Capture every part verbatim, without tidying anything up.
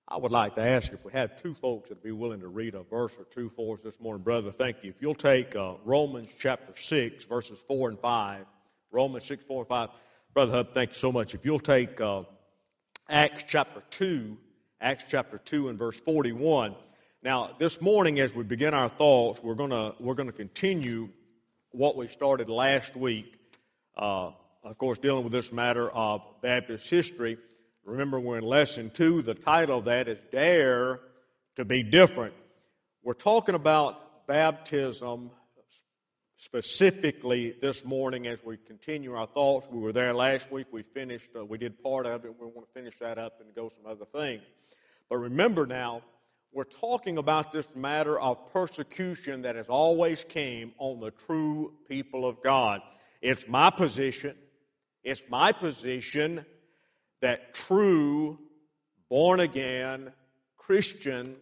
I would like to ask if we have two folks that would be willing to read a verse or two for us this morning. Brother, thank you. If you'll take uh, Romans chapter six, verses four and five. Romans six, four and five. Brother Hub, thank you so much. If you'll take uh, Acts chapter two, Acts chapter two and verse forty-one. Now, this morning as we begin our thoughts, we're going to we're going to continue what we started last week, uh, of course, dealing with this matter of Baptist history. Remember, we're in lesson two. The title of that is Dare to be Different. We're talking about baptism specifically this morning as we continue our thoughts. We were there last week. We finished, uh, we did part of it. We want to finish that up and go some other things. But remember now, we're talking about this matter of persecution that has always came on the true people of God. It's my position, it's my position that true, born-again Christians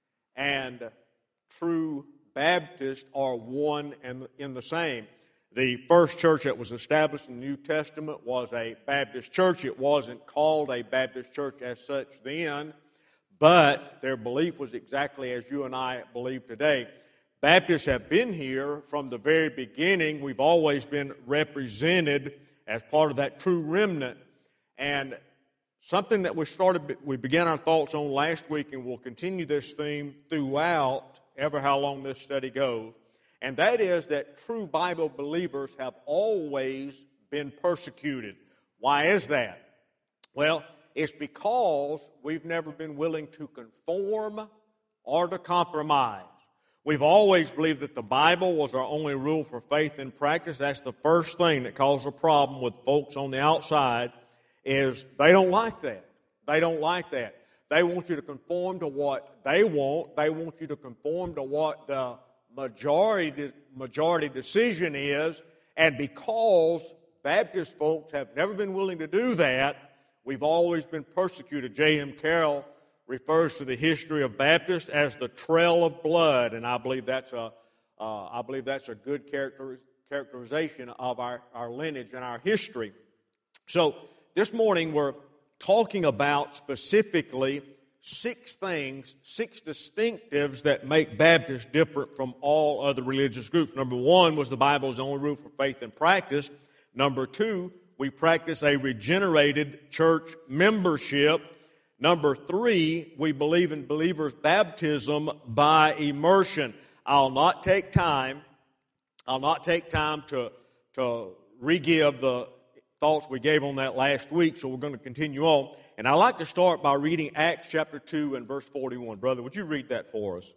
and true Baptists are one and in the same. The first church that was established in the New Testament was a Baptist church. It wasn't called a Baptist church as such then, but their belief was exactly as you and I believe today. Baptists have been here from the very beginning. We've always been represented as part of that true remnant. And something that we started, we began our thoughts on last week, and we'll continue this theme throughout, ever how long this study goes, and that is that true Bible believers have always been persecuted. Why is that? Well, it's because we've never been willing to conform or to compromise. We've always believed that the Bible was our only rule for faith and practice. That's the first thing that caused a problem with folks on the outside, is they don't like that. They don't like that. They want you to conform to what they want. They want you to conform to what the majority majority decision is. And because Baptist folks have never been willing to do that, we've always been persecuted. J M Carroll refers to the history of Baptists as the trail of blood, and I believe that's a uh, I believe that's a good character, characterization of our, our lineage and our history. So this morning we're talking about specifically six things, six distinctives that make Baptists different from all other religious groups. Number one was the Bible's only rule for faith and practice. Number two, we practice a regenerated church membership. Number three, we believe in believers' baptism by immersion. I'll not take time, I'll not take time to, to re-give the thoughts we gave on that last week, so we're going to continue on. And I'd like to start by reading Acts chapter two and verse forty-one. Brother, would you read that for us?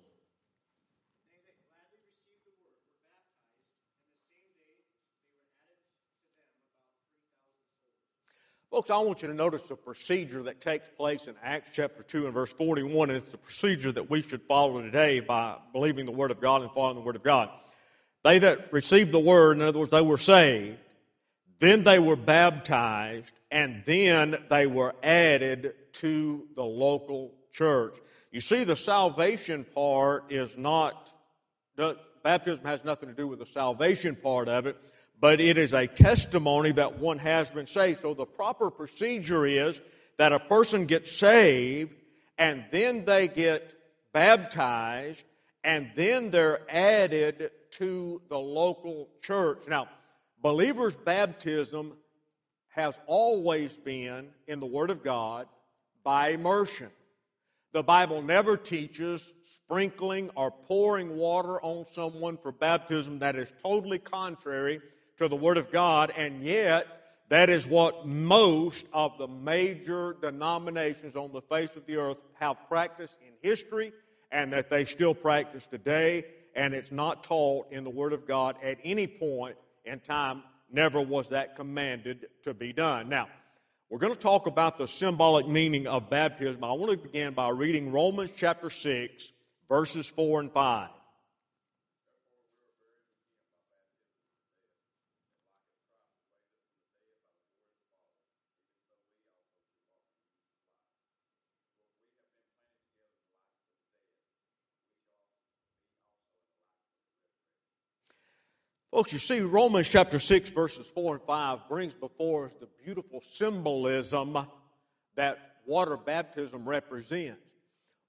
Folks, I want you to notice the procedure that takes place in Acts chapter two and verse forty-one, and it's the procedure that we should follow today by believing the Word of God and following the Word of God. They that received the Word, in other words, they were saved, then they were baptized, and then they were added to the local church. You see, the salvation part is not, baptism has nothing to do with the salvation part of it, but it is a testimony that one has been saved. So the proper procedure is that a person gets saved, and then they get baptized, and then they're added to the local church. Now, believers' baptism has always been, in the Word of God, by immersion. The Bible never teaches sprinkling or pouring water on someone for baptism. That is totally contrary to the Word of God, and yet that is what most of the major denominations on the face of the earth have practiced in history, and that they still practice today, and it's not taught in the Word of God at any point in time. Never was that commanded to be done. Now, we're going to talk about the symbolic meaning of baptism. I want to begin by reading Romans chapter six, verses four and five. Folks, you see, Romans chapter six, verses four and five brings before us the beautiful symbolism that water baptism represents.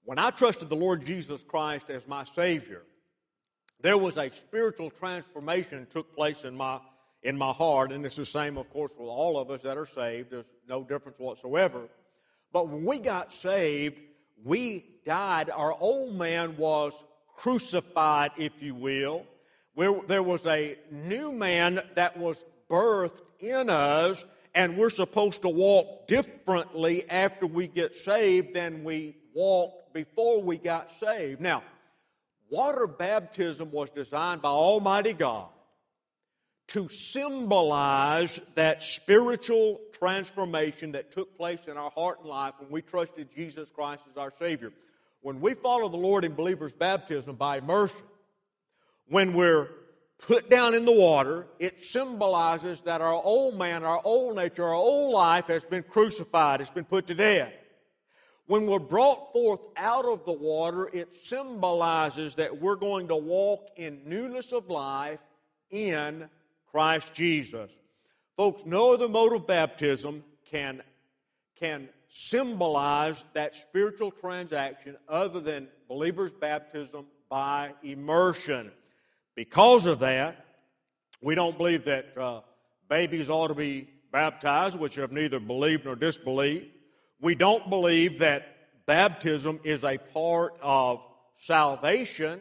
When I trusted the Lord Jesus Christ as my Savior, there was a spiritual transformation that took place in my in my heart, and it's the same, of course, with all of us that are saved. There's no difference whatsoever. But when we got saved, we died. Our old man was crucified, if you will. Where there was a new man that was birthed in us, and we're supposed to walk differently after we get saved than we walked before we got saved. Now, water baptism was designed by Almighty God to symbolize that spiritual transformation that took place in our heart and life when we trusted Jesus Christ as our Savior. When we follow the Lord in believers' baptism by immersion, when we're put down in the water, it symbolizes that our old man, our old nature, our old life has been crucified, it's been put to death. When we're brought forth out of the water, it symbolizes that we're going to walk in newness of life in Christ Jesus. Folks, no other mode of baptism can, can symbolize that spiritual transaction other than believers' baptism by immersion. Because of that, we don't believe that uh, babies ought to be baptized, which have neither believed nor disbelieved. We don't believe that baptism is a part of salvation.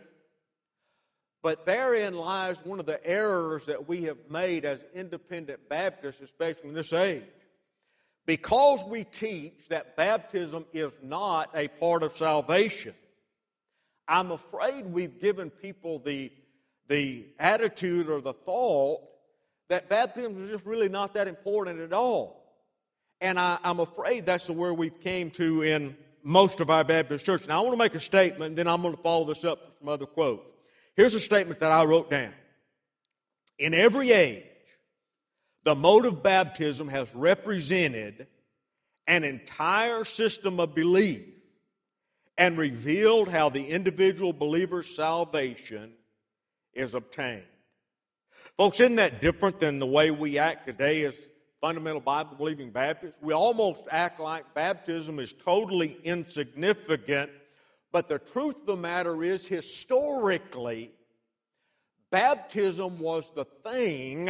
But therein lies one of the errors that we have made as independent Baptists, especially in this age. Because we teach that baptism is not a part of salvation, I'm afraid we've given people the, the attitude or the thought that baptism is just really not that important at all. And I, I'm afraid that's where we've came to in most of our Baptist churches. Now, I want to make a statement, and then I'm going to follow this up with some other quotes. Here's a statement that I wrote down. In every age, the mode of baptism has represented an entire system of belief and revealed how the individual believer's salvation is obtained. Folks, isn't that different than the way we act today as fundamental Bible-believing Baptists? We almost act like baptism is totally insignificant. But the truth of the matter is, historically, baptism was the thing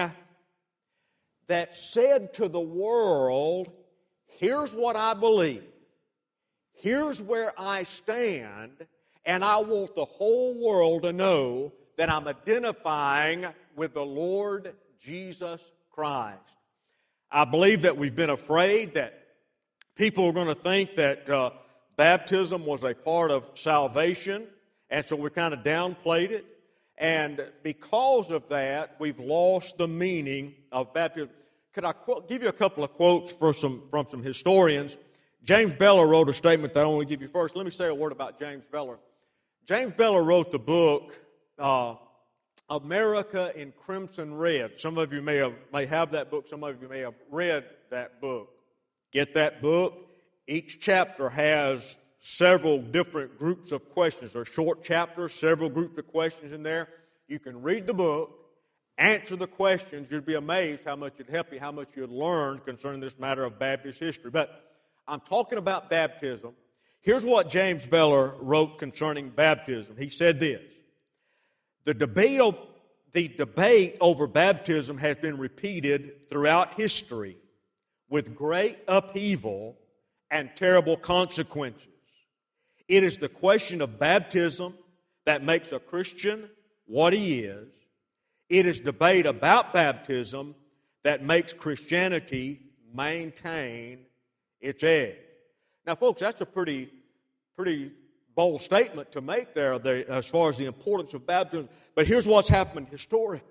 that said to the world, here's what I believe, here's where I stand, and I want the whole world to know that I'm identifying with the Lord Jesus Christ. I believe that we've been afraid that people are going to think that uh, baptism was a part of salvation, and so we kind of downplayed it. And because of that, we've lost the meaning of baptism. Could I quote, give you a couple of quotes for some, from some historians? James Beller wrote a statement that I want to give you first. Let me say a word about James Beller. James Beller wrote the book, uh, America in Crimson Red. Some of you may have, may have that book. Some of you may have read that book. Get that book. Each chapter has several different groups of questions. There are short chapters, several groups of questions in there. You can read the book, answer the questions. You'd be amazed how much it'd help you, how much you'd learn concerning this matter of Baptist history. But I'm talking about baptism. Here's what James Beller wrote concerning baptism. He said this: The debate, of, the debate over baptism has been repeated throughout history with great upheaval and terrible consequences. It is the question of baptism that makes a Christian what he is. It is debate about baptism that makes Christianity maintain its edge. Now, folks, that's a pretty, pretty bold statement to make there, there as far as the importance of baptism. But here's what's happened historically.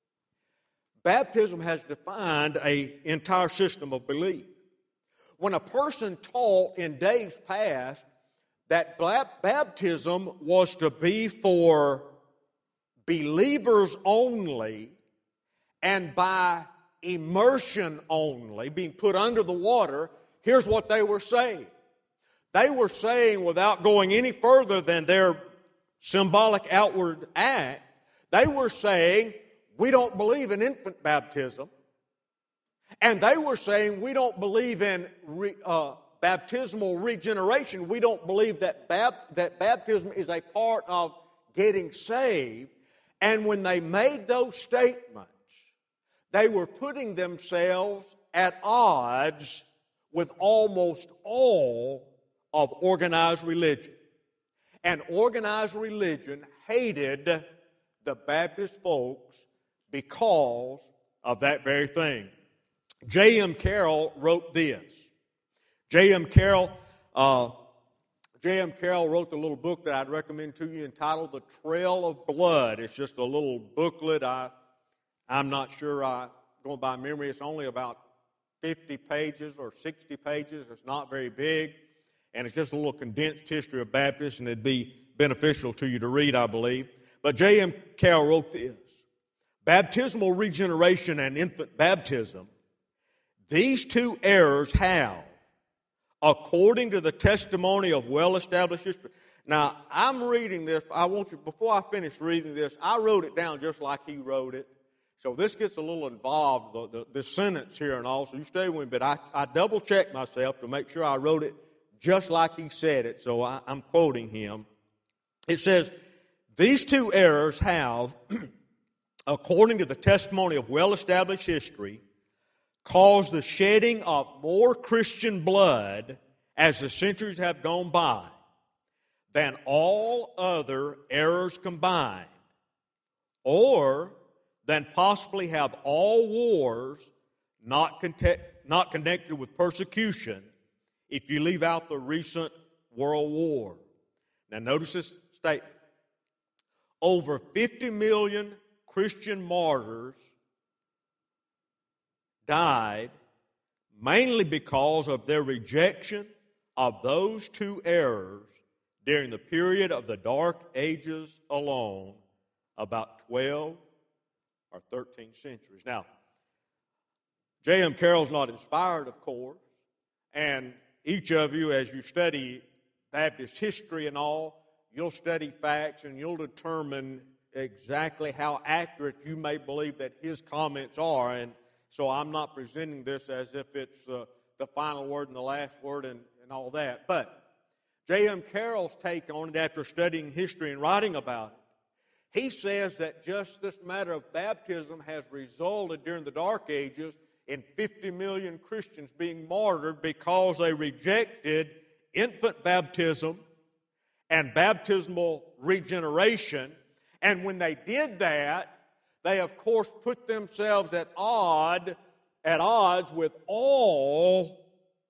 Baptism has defined an entire system of belief. When a person taught in days past that baptism was to be for believers only and by immersion only, being put under the water, here's what they were saying. They were saying, without going any further than their symbolic outward act, they were saying, we don't believe in infant baptism. And they were saying, we don't believe in re, uh, baptismal regeneration. We don't believe that, bap- that baptism is a part of getting saved. And when they made those statements, they were putting themselves at odds with almost all of organized religion. And organized religion hated the Baptist folks because of that very thing. J M Carroll wrote this. J M Carroll, uh, J M Carroll wrote the little book that I'd recommend to you entitled The Trail of Blood. It's just a little booklet. I, I'm not sure, I, going by memory, it's only about fifty pages or sixty pages. It's not very big. And it's just a little condensed history of Baptists, and it'd be beneficial to you to read, I believe. But J M Carroll wrote this. Baptismal regeneration and infant baptism, these two errors have, according to the testimony of well-established history. Now, I'm reading this. I want you, before I finish reading this, I wrote it down just like he wrote it. So this gets a little involved, the, the, the sentence here and all, so you stay with me. But I, I double-checked myself to make sure I wrote it just like he said it, so I, I'm quoting him. It says, these two errors have, according to the testimony of well-established history, caused the shedding of more Christian blood as the centuries have gone by than all other errors combined, or than possibly have all wars not, conte- not connected with persecution if you leave out the recent world war. Now notice this statement. Over fifty million Christian martyrs died mainly because of their rejection of those two errors during the period of the Dark Ages alone, about twelve or thirteen centuries. Now, J M Carroll's not inspired, of course, and each of you, as you study Baptist history and all, you'll study facts and you'll determine exactly how accurate you may believe that his comments are. And so I'm not presenting this as if it's uh, the final word and the last word and, and all that. But J M Carroll's take on it after studying history and writing about it, he says that just this matter of baptism has resulted during the Dark Ages in fifty million Christians being martyred because they rejected infant baptism and baptismal regeneration. And when they did that, they of course put themselves at odd, at odds with all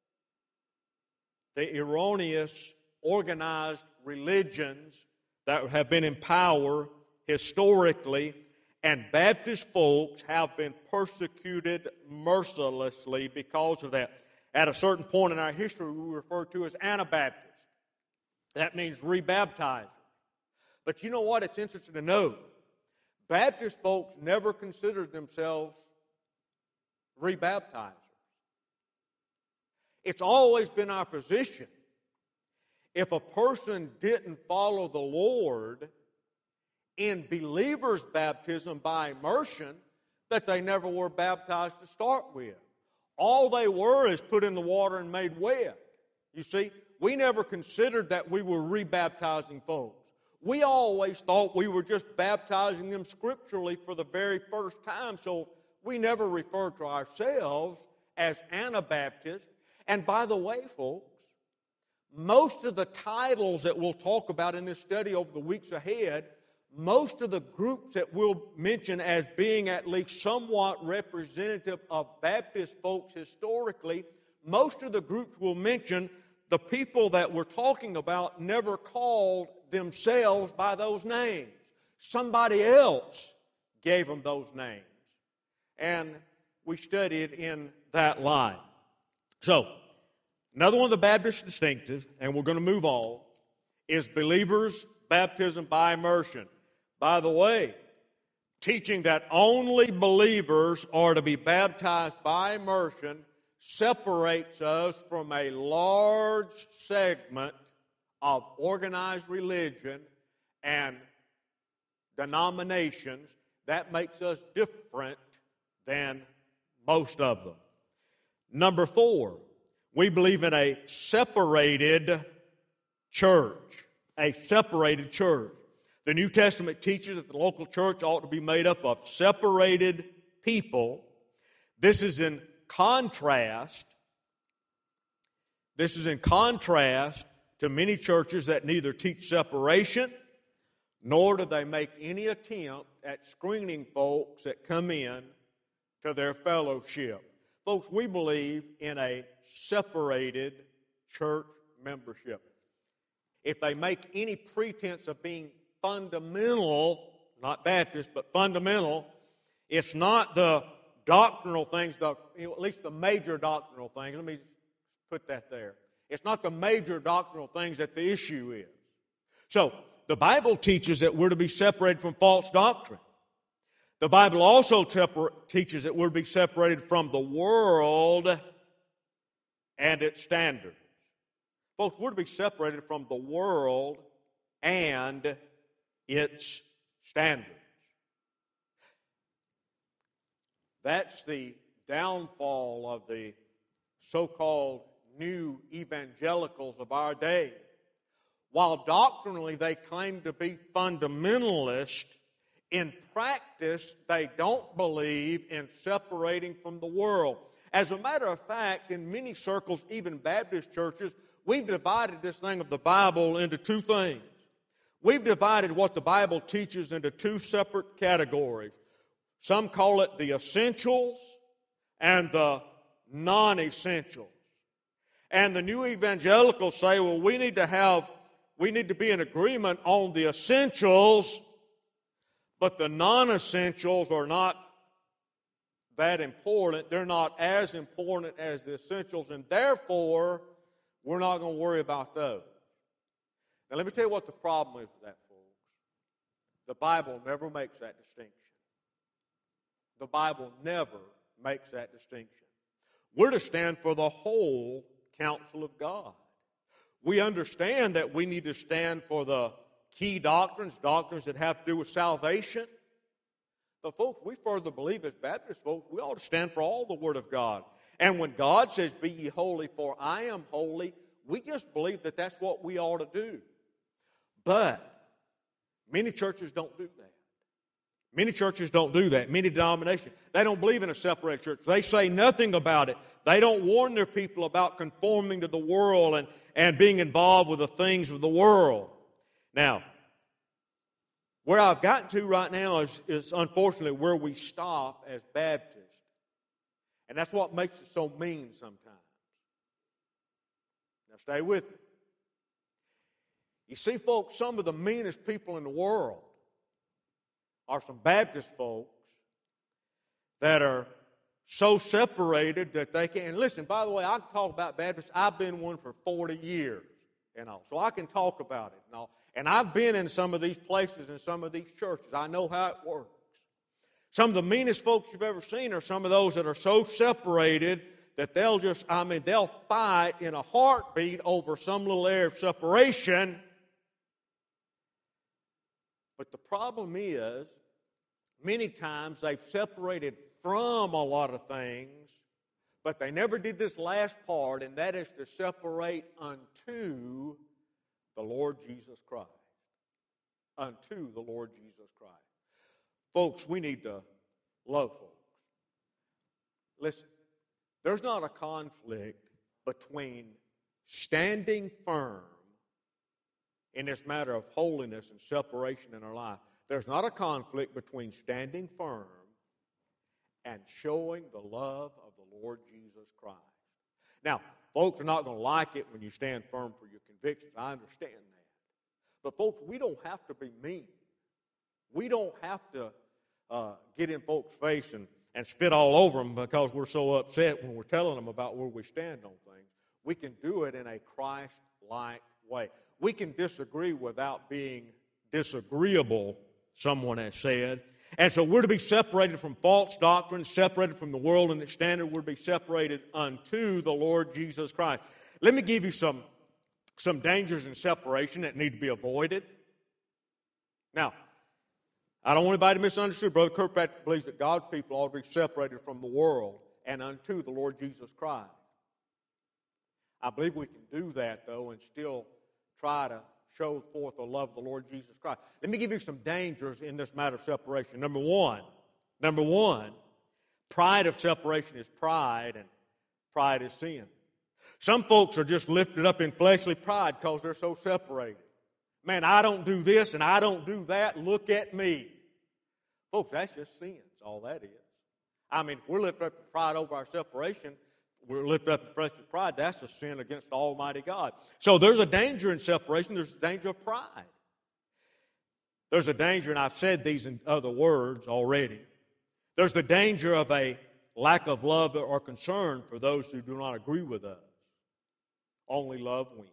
the erroneous organized religions that have been in power historically. And Baptist folks have been persecuted mercilessly because of that. At a certain point in our history, we refer to as Anabaptists. That means rebaptizers. But you know what? It's interesting to note. Baptist folks never considered themselves rebaptizers. It's always been our position. If a person didn't follow the Lord in believers' baptism by immersion, that they never were baptized to start with. All they were is put in the water and made wet. You see, we never considered that we were rebaptizing folks. We always thought we were just baptizing them scripturally for the very first time, so we never referred to ourselves as Anabaptists. And by the way, folks, most of the titles that we'll talk about in this study over the weeks ahead, most of the groups that we'll mention as being at least somewhat representative of Baptist folks historically, most of the groups we'll mention, the people that we're talking about never called themselves by those names. Somebody else gave them those names. And we studied in that line. So, another one of the Baptist distinctives, and we're going to move on, is believers' baptism by immersion. By the way, teaching that only believers are to be baptized by immersion separates us from a large segment of organized religion and denominations. That makes us different than most of them. Number four, We believe in a separated church. A separated church. The New Testament teaches that the local church ought to be made up of separated people. This is in contrast. This is in contrast to many churches that neither teach separation, nor do they make any attempt at screening folks that come in to their fellowship. Folks, we believe in a separated church membership. If they make any pretense of being fundamental, not Baptist, but fundamental, it's not the doctrinal things, the, at least the major doctrinal things. Let me put that there. It's not the major doctrinal things that the issue is. So, the Bible teaches that we're to be separated from false doctrine. The Bible also tepar- teaches that we're to be separated from the world and its standards. Folks, we're to be separated from the world and its standards. That's the downfall of the so-called new evangelicals of our day. While doctrinally they claim to be fundamentalist, in practice they don't believe in separating from the world. As a matter of fact, in many circles, even Baptist churches, we've divided this thing of the Bible into two things. We've divided what the Bible teaches into two separate categories. Some call it the essentials and the non-essentials. And the new evangelicals say, well, we need to have, we need to be in agreement on the essentials, but the non-essentials are not that important. They're not as important as the essentials, and therefore, we're not going to worry about those. Now, let me tell you what the problem is with that, folks. The Bible never makes that distinction. The Bible never makes that distinction. We're to stand for the whole counsel of God. We understand that we need to stand for the key doctrines, doctrines that have to do with salvation. But folks, we further believe as Baptist folks, we ought to stand for all the Word of God. And when God says, be ye holy, for I am holy, we just believe that that's what we ought to do. But many churches don't do that. Many churches don't do that. Many denominations, they don't believe in a separated church. They say nothing about it. They don't warn their people about conforming to the world and, and being involved with the things of the world. Now, where I've gotten to right now is, is unfortunately where we stop as Baptists. And that's what makes us so mean sometimes. Now stay with me. You see, folks, some of the meanest people in the world are some Baptist folks that are so separated that they can't. And listen, by the way, I can talk about Baptists. I've been one for forty years and all. So I can talk about it and all. And I've been in some of these places and some of these churches. I know how it works. Some of the meanest folks you've ever seen are some of those that are so separated that they'll just, I mean, they'll fight in a heartbeat over some little area of separation. But the problem is, many times they've separated from a lot of things, but they never did this last part, and that is to separate unto the Lord Jesus Christ. Unto the Lord Jesus Christ. Folks, we need to love folks. Listen, there's not a conflict between standing firm in this matter of holiness and separation in our life. There's not a conflict between standing firm and showing the love of the Lord Jesus Christ. Now, folks are not going to like it when you stand firm for your convictions. I understand that. But folks, we don't have to be mean. We don't have to uh, get in folks' face and, and spit all over them because we're so upset when we're telling them about where we stand on things. We can do it in a Christ-like way. We can disagree without being disagreeable, someone has said. And so we're to be separated from false doctrine, separated from the world and its standard. We're to be separated unto the Lord Jesus Christ. Let me give you some, some dangers in separation that need to be avoided. Now, I don't want anybody to misunderstand. Brother Kirkpatrick believes that God's people ought to be separated from the world and unto the Lord Jesus Christ. I believe we can do that, though, and still try to show forth the love of the Lord Jesus Christ. Let me give you some dangers in this matter of separation. Number one, number one, pride of separation is pride, and pride is sin. Some folks are just lifted up in fleshly pride because they're so separated. Man, I don't do this and I don't do that. Look at me. Folks, that's just sin. That's all that is. I mean, if we're lifted up in pride over our separation, we're lifted up in fleshly pride, that's a sin against Almighty God. So there's a danger in separation. There's a danger of pride. There's a danger, and I've said these in other words already. There's the danger of a lack of love or concern for those who do not agree with us. Only love wins.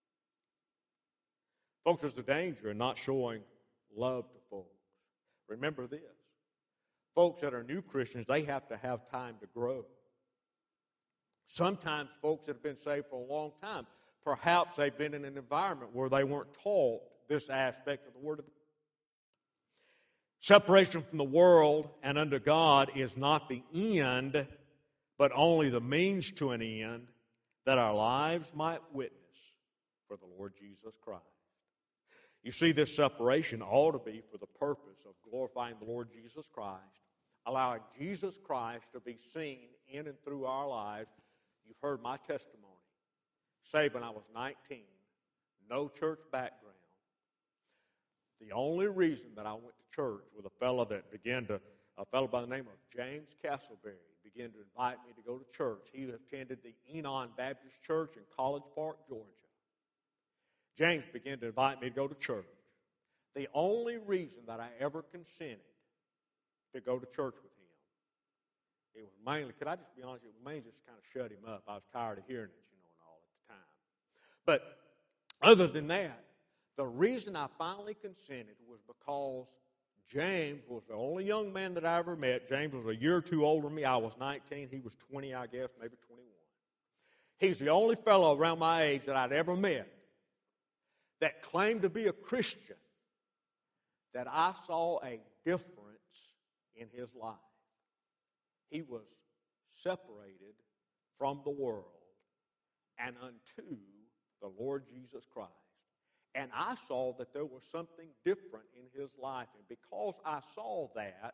Folks, there's a danger in not showing love to folks. Remember this. Folks that are new Christians, they have to have time to grow. Sometimes folks that have been saved for a long time, perhaps they've been in an environment where they weren't taught this aspect of the Word of God. Separation from the world and unto God is not the end, but only the means to an end, that our lives might witness for the Lord Jesus Christ. You see, this separation ought to be for the purpose of glorifying the Lord Jesus Christ, allowing Jesus Christ to be seen in and through our lives. You've heard my testimony. Saved when I was nineteen, no church background. The only reason that I went to church with a fellow that began to, a fellow by the name of James Castleberry, began to invite me to go to church. He attended the Enon Baptist Church in College Park, Georgia. James began to invite me to go to church. The only reason that I ever consented to go to church with him, it was mainly, could I just be honest, it was mainly just kind of shut him up. I was tired of hearing it, you know, and all at the time. But other than that, the reason I finally consented was because James was the only young man that I ever met. James was a year or two older than me. I was nineteen. He was twenty, I guess, maybe twenty-one. He's the only fellow around my age that I'd ever met that claimed to be a Christian, that I saw a difference in his life. He was separated from the world and unto the Lord Jesus Christ. And I saw that there was something different in his life. And because I saw that,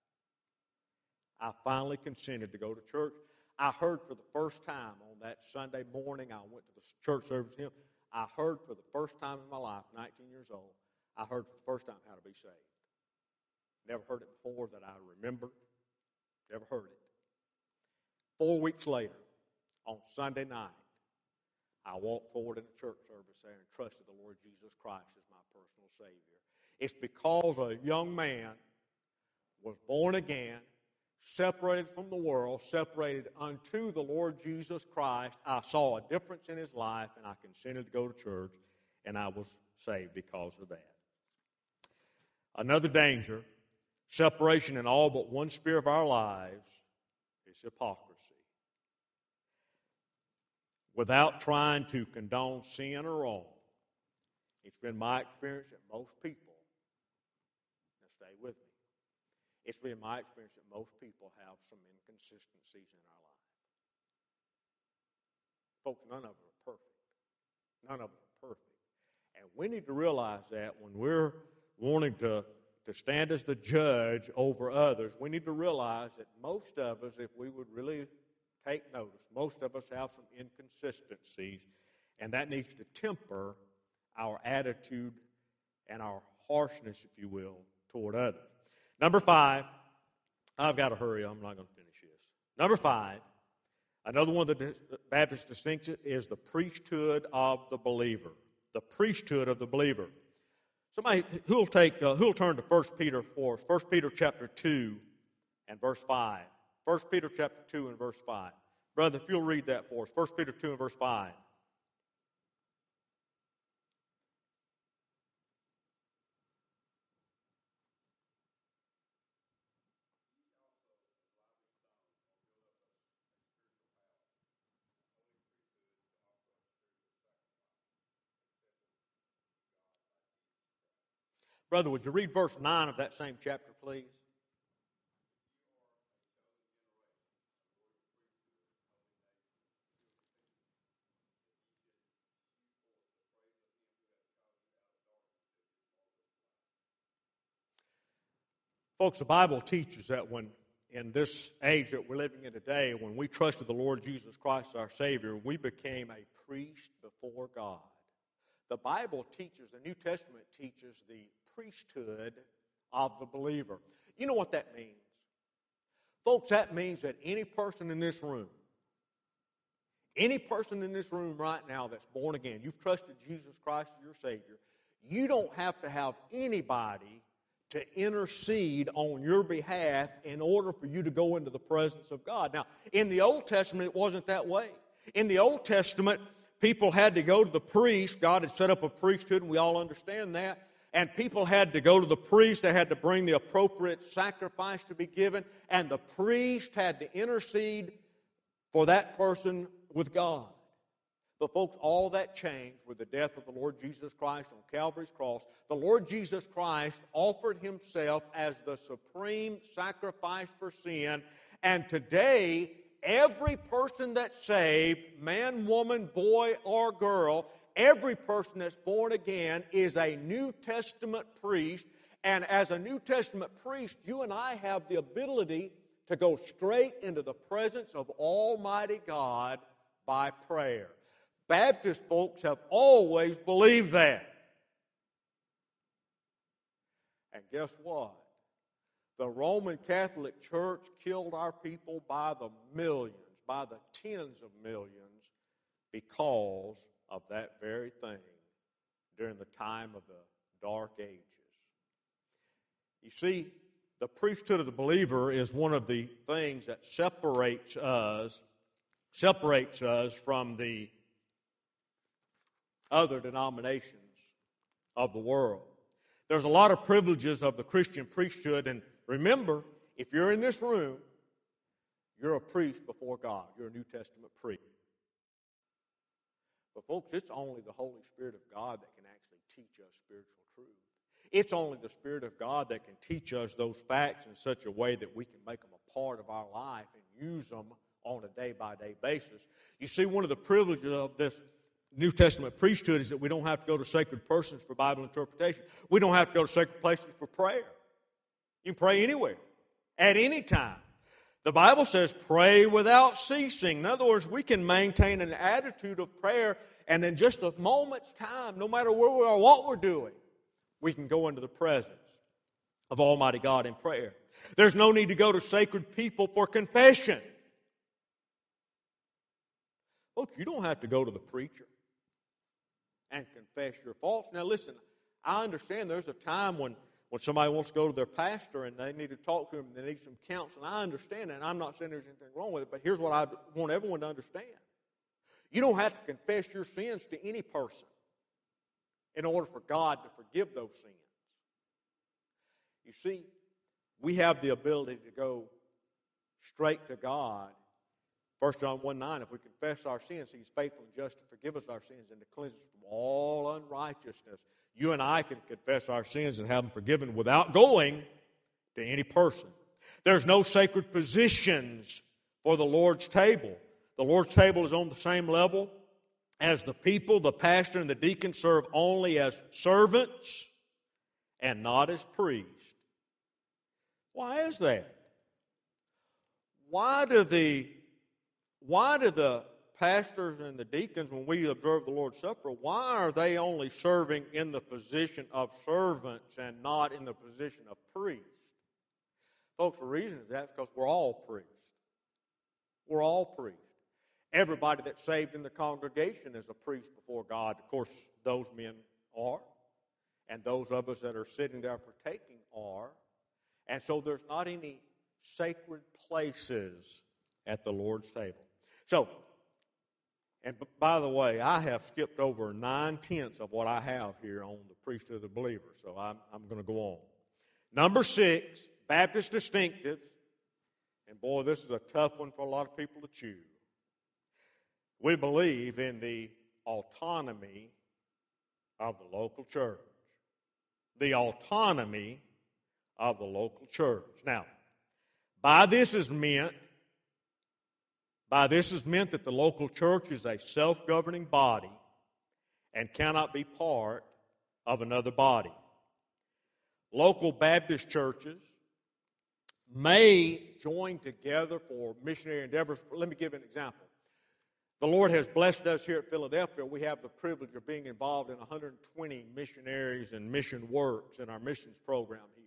I finally consented to go to church. I heard for the first time on that Sunday morning, I went to the church service with him. I heard for the first time in my life, nineteen years old, I heard for the first time how to be saved. Never heard it before that I remembered. Never heard it. Four weeks later, on Sunday night, I walked forward in the church service there and trusted the Lord Jesus Christ as my personal Savior. It's because a young man was born again, separated from the world, separated unto the Lord Jesus Christ. I saw a difference in his life, and I consented to go to church, and I was saved because of that. Another danger, separation in all but one sphere of our lives, is hypocrisy. Without trying to condone sin or wrong, it's been my experience that most people, now stay with me, it's been my experience that most people have some inconsistencies in our life. Folks, none of them are perfect. None of them are perfect. And we need to realize that when we're wanting to, to stand as the judge over others, we need to realize that most of us, if we would really take notice, most of us have some inconsistencies, and that needs to temper our attitude and our harshness, if you will, toward others. Number five, I've got to hurry, I'm not going to finish this. Number five, another one of the Baptist distinctions is the priesthood of the believer. The priesthood of the believer. Somebody who'll take, uh, who'll turn to First Peter for us. First Peter chapter two and verse five. First Peter chapter two and verse five. Brother, if you'll read that for us. First Peter two and verse five. Brother, would you read verse nine of that same chapter, please? Folks, the Bible teaches that when in this age that we're living in today, when we trusted the Lord Jesus Christ, our Savior, we became a priest before God. The Bible teaches, the New Testament teaches the priesthood of the believer. You know what that means? Folks, that means that any person in this room, any person in this room right now that's born again, you've trusted Jesus Christ as your Savior, you don't have to have anybody to intercede on your behalf in order for you to go into the presence of God. Now, in the Old Testament, it wasn't that way. In the Old Testament, people had to go to the priest. God had set up a priesthood, and we all understand that. And people had to go to the priest. They had to bring the appropriate sacrifice to be given. And the priest had to intercede for that person with God. But folks, all that changed with the death of the Lord Jesus Christ on Calvary's cross. The Lord Jesus Christ offered Himself as the supreme sacrifice for sin. And today, every person that's saved, man, woman, boy, or girl, every person that's born again is a New Testament priest. And as a New Testament priest, you and I have the ability to go straight into the presence of Almighty God by prayer. Baptist folks have always believed that. And guess what? The Roman Catholic Church killed our people by the millions, by the tens of millions, because of that very thing during the time of the Dark Ages. You see, the priesthood of the believer is one of the things that separates us, separates us from the other denominations of the world. There's a lot of privileges of the Christian priesthood, and remember, if you're in this room, you're a priest before God. You're a New Testament priest. But folks, it's only the Holy Spirit of God that can actually teach us spiritual truth. It's only the Spirit of God that can teach us those facts in such a way that we can make them a part of our life and use them on a day-by-day basis. You see, one of the privileges of this New Testament priesthood is that we don't have to go to sacred persons for Bible interpretation. We don't have to go to sacred places for prayer. You can pray anywhere, at any time. The Bible says pray without ceasing. In other words, we can maintain an attitude of prayer, and in just a moment's time, no matter where we are, what we're doing, we can go into the presence of Almighty God in prayer. There's no need to go to sacred people for confession. Folks, you don't have to go to the preacher and confess your faults. Now listen, I understand there's a time when, when somebody wants to go to their pastor and they need to talk to him and they need some counsel. I understand that, and I'm not saying there's anything wrong with it, but here's what I want everyone to understand. You don't have to confess your sins to any person in order for God to forgive those sins. You see, we have the ability to go straight to God. First John one nine, if we confess our sins, He's faithful and just to forgive us our sins and to cleanse us from all unrighteousness. You and I can confess our sins and have them forgiven without going to any person. There's no sacred positions for the Lord's table. The Lord's table is on the same level as the people. The pastor and the deacon serve only as servants and not as priests. Why is that? Why do the Why do the pastors and the deacons, when we observe the Lord's Supper, why are they only serving in the position of servants and not in the position of priests? Folks, the reason is that's because we're all priests. We're all priests. Everybody that's saved in the congregation is a priest before God. Of course, those men are, and those of us that are sitting there partaking are. And so there's not any sacred places at the Lord's table. So, and by the way, I have skipped over nine-tenths of what I have here on the priesthood of the believer, so I'm, I'm going to go on. Number six, Baptist distinctives. And boy, this is a tough one for a lot of people to chew. We believe in the autonomy of the local church. The autonomy of the local church. Now, by this is meant By this is meant that the local church is a self-governing body and cannot be part of another body. Local Baptist churches may join together for missionary endeavors. Let me give an example. The Lord has blessed us here at Philadelphia. We have the privilege of being involved in one hundred twenty missionaries and mission works in our missions program here.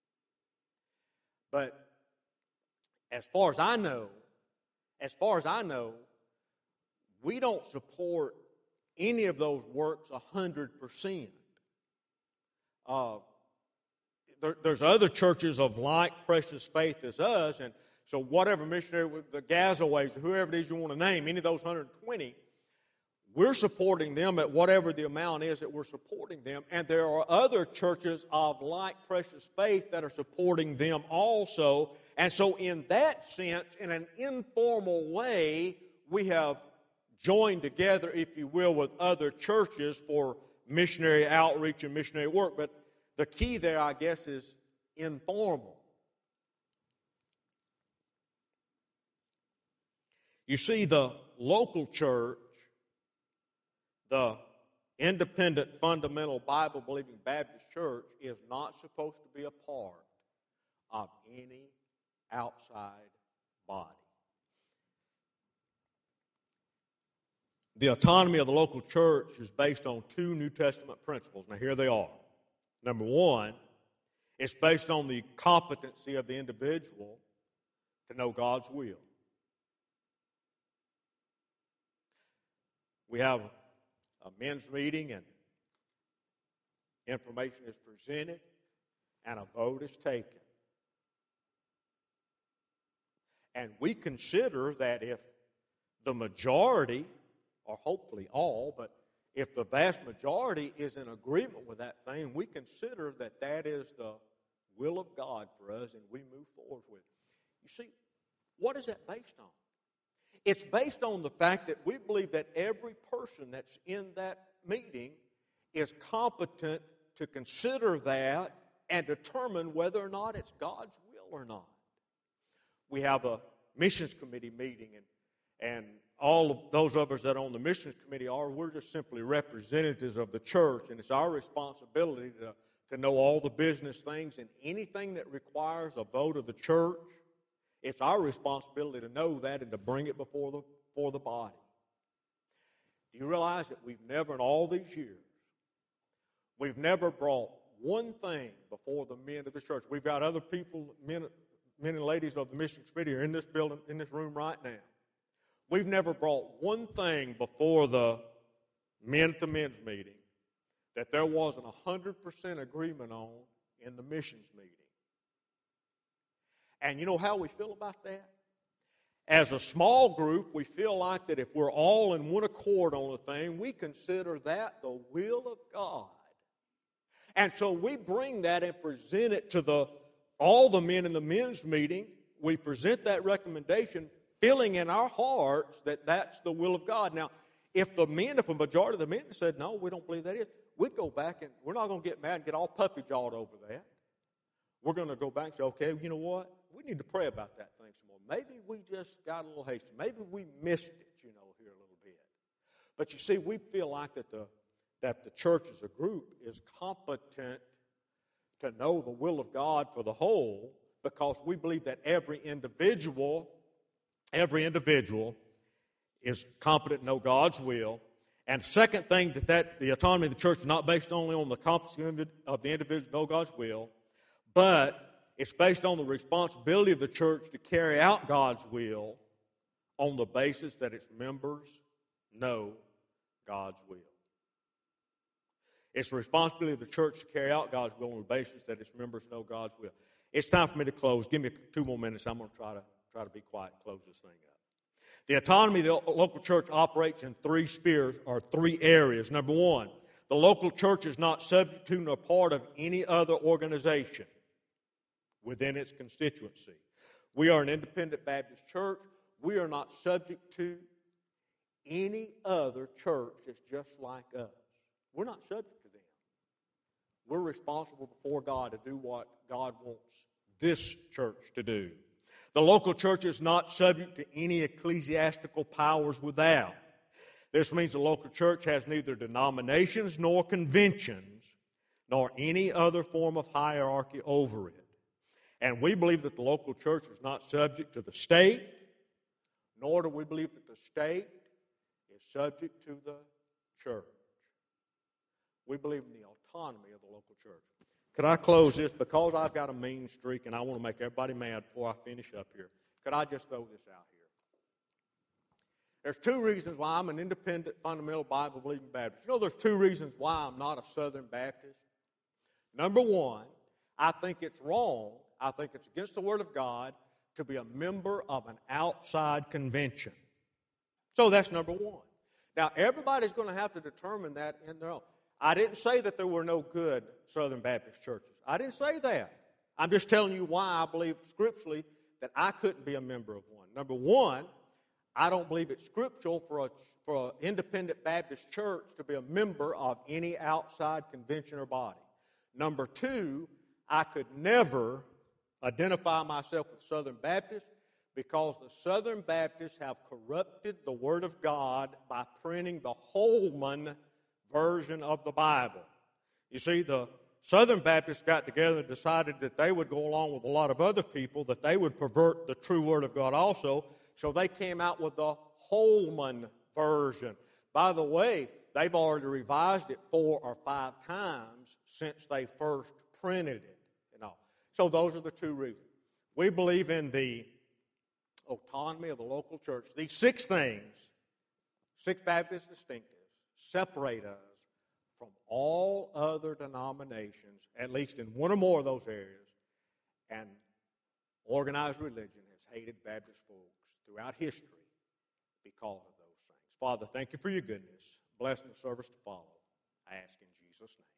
But as far as I know, as far as I know, we don't support any of those works one hundred percent. Uh, there, there's other churches of like precious faith as us, and so whatever missionary, the Gazaways, whoever it is you want to name, any of those one hundred twenty, we're supporting them at whatever the amount is that we're supporting them. And there are other churches of like precious faith that are supporting them also. And so in that sense, in an informal way, we have joined together, if you will, with other churches for missionary outreach and missionary work. But the key there, I guess, is informal. You see, the local church, the independent, fundamental, Bible-believing Baptist church, is not supposed to be a part of any outside body. The autonomy of the local church is based on two New Testament principles. Now, here they are. Number one, it's based on the competency of the individual to know God's will. We have a men's meeting, and information is presented, and a vote is taken. And we consider that if the majority, or hopefully all, but if the vast majority is in agreement with that thing, we consider that that is the will of God for us, and we move forward with it. You see, what is that based on? It's based on the fact that we believe that every person that's in that meeting is competent to consider that and determine whether or not it's God's will or not. We have a missions committee meeting, and, and all of those of us that are on the missions committee are, we're just simply representatives of the church, and it's our responsibility to, to know all the business things, and anything that requires a vote of the church, it's our responsibility to know that and to bring it before the, before the body. Do you realize that we've never, in all these years, we've never brought one thing before the men of the church? We've got other people, men, men and ladies of the missions committee are in this building, in this room right now. We've never brought one thing before the men at the men's meeting that there wasn't one hundred percent agreement on in the missions meeting. And you know how we feel about that? As a small group, we feel like that if we're all in one accord on a thing, we consider that the will of God. And so we bring that and present it to the all the men in the men's meeting. We present that recommendation, feeling in our hearts that that's the will of God. Now, if the men, if a majority of the men said, no, we don't believe that is, we'd go back and we're not going to get mad and get all puffy-jawed over that. We're going to go back and say, okay, you know what? We need to pray about that thing some more. Maybe we just got a little hasty. Maybe we missed it, you know, here a little bit. But you see, we feel like that the that the church as a group is competent to know the will of God for the whole, because we believe that every individual, every individual is competent to know God's will. And the second thing, that, that the autonomy of the church is not based only on the competency of the individual to know God's will, but it's based on the responsibility of the church to carry out God's will on the basis that its members know God's will. It's the responsibility of the church to carry out God's will on the basis that its members know God's will. It's time for me to close. Give me two more minutes. I'm going to try to try to be quiet and close this thing up. The autonomy of the local church operates in three spheres, or three areas. Number one, the local church is not subject to nor part of any other organization within its constituency. We are an independent Baptist church. We are not subject to any other church that's just like us. We're not subject to them. We're responsible before God to do what God wants this church to do. The local church is not subject to any ecclesiastical powers without. This means the local church has neither denominations nor conventions nor any other form of hierarchy over it. And we believe that the local church is not subject to the state, nor do we believe that the state is subject to the church. We believe in the autonomy of the local church. Could I close this? Because I've got a mean streak and I want to make everybody mad before I finish up here. Could I just throw this out here? There's two reasons why I'm an independent, fundamental, Bible-believing Baptist. You know, there's two reasons why I'm not a Southern Baptist. Number one, I think it's wrong, I think it's against the Word of God to be a member of an outside convention. So that's number one. Now, everybody's going to have to determine that in their own. I didn't say that there were no good Southern Baptist churches. I didn't say that. I'm just telling you why I believe scripturally that I couldn't be a member of one. Number one, I don't believe it's scriptural for a for an independent Baptist church to be a member of any outside convention or body. Number two, I could never identify myself with Southern Baptists because the Southern Baptists have corrupted the Word of God by printing the Holman version of the Bible. You see, the Southern Baptists got together and decided that they would go along with a lot of other people, that they would pervert the true Word of God also, so they came out with the Holman version. By the way, they've already revised it four or five times since they first printed it. You know. So those are the two reasons. We believe in the autonomy of the local church. These six things, six Baptist distinctives, separate us from all other denominations, at least in one or more of those areas, and organized religion has hated Baptist folks throughout history because of those things. Father, thank you for your goodness. Bless the service to follow. I ask in Jesus' name.